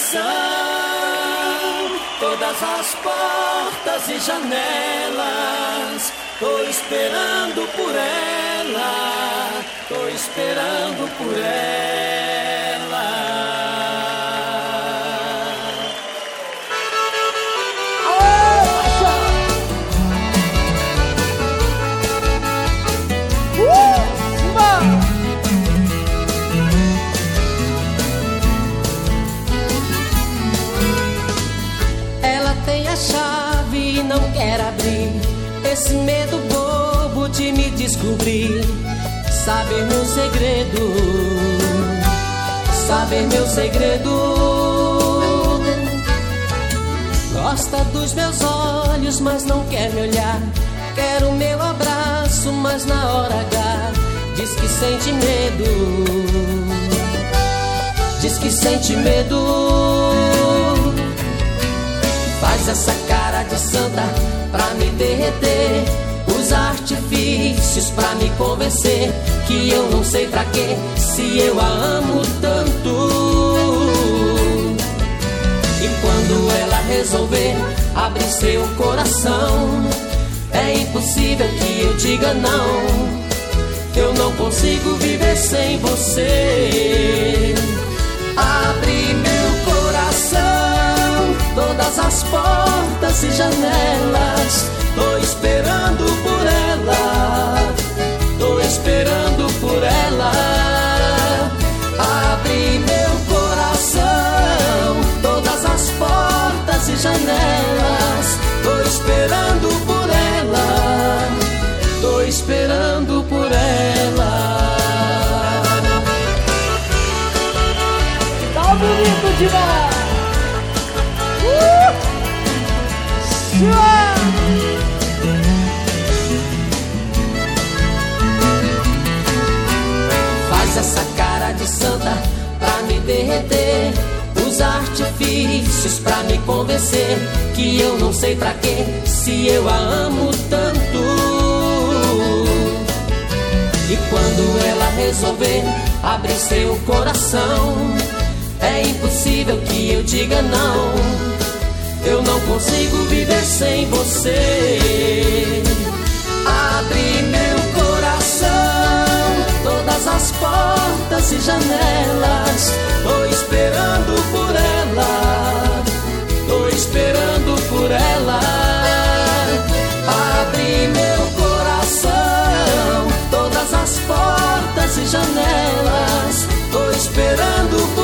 coração, todas as portas e janelas. Tô esperando por ela, tô esperando por ela. Ela tem a chave e não quer abrir. Esse medo bobo de me descobrir. Saber meu segredo, saber meu segredo. Gosta dos meus olhos, mas não quer me olhar. Quer o meu abraço, mas na hora H diz que sente medo, diz que sente medo. Faz essa cara de santa pra me derreter, usa artifícios pra me convencer que eu não sei pra quê, se eu a amo tanto. E quando ela resolver abrir seu coração, é impossível que eu diga não. Eu não consigo viver sem você. Abre meu coração, todas as portas e janelas. Tô esperando por ela, tô esperando por ela. Abre meu coração, todas as portas e janelas. Tô esperando por ela, tô esperando por ela. Tá bonito demais! Faz essa cara de santa pra me derreter, usa artifícios pra me convencer que eu não sei pra quê, se eu a amo tanto. E quando ela resolver abrir seu coração, é impossível que eu diga não. Eu não consigo viver sem você. Abre meu coração, todas as portas e janelas. Tô esperando por ela, tô esperando por ela. Abre meu coração, todas as portas e janelas. Tô esperando